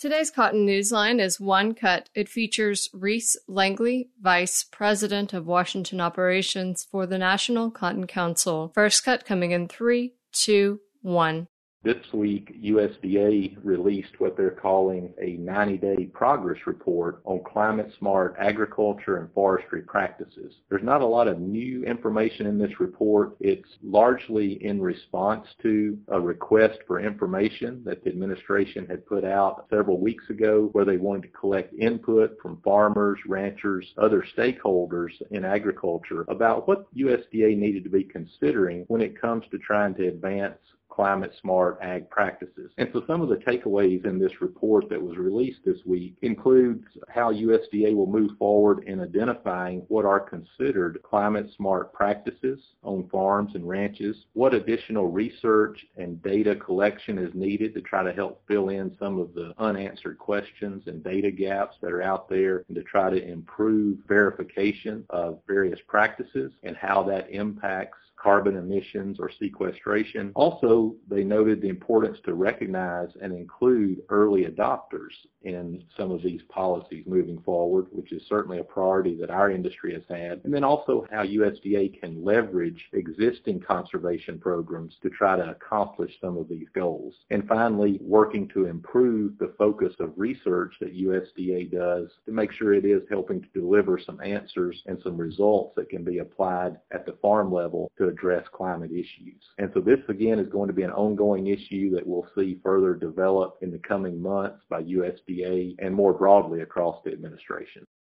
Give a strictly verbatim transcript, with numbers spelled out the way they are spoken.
Today's Cotton Newsline is One Cut. It features Reese Langley, Vice President of Washington Operations for the National Cotton Council. First cut coming in three, two, one. This week, U S D A released what they're calling a ninety-day progress report on climate-smart agriculture and forestry practices. There's not a lot of new information in this report. It's largely in response to a request for information that the administration had put out several weeks ago, where they wanted to collect input from farmers, ranchers, other stakeholders in agriculture about what U S D A needed to be considering when it comes to trying to advance climate-smart ag practices. And so some of the takeaways in this report that was released this week includes how U S D A will move forward in identifying what are considered climate-smart practices on farms and ranches, what additional research and data collection is needed to try to help fill in some of the unanswered questions and data gaps that are out there, and to try to improve verification of various practices and how that impacts carbon emissions or sequestration. Also, they noted the importance to recognize and include early adopters in some of these policies moving forward, which is certainly a priority that our industry has had. And then also how U S D A can leverage existing conservation programs to try to accomplish some of these goals. And finally, working to improve the focus of research that U S D A does to make sure it is helping to deliver some answers and some results that can be applied at the farm level to address climate issues. And so this, again, is going to be an ongoing issue that we'll see further develop in the coming months by U S D A and more broadly across the administration.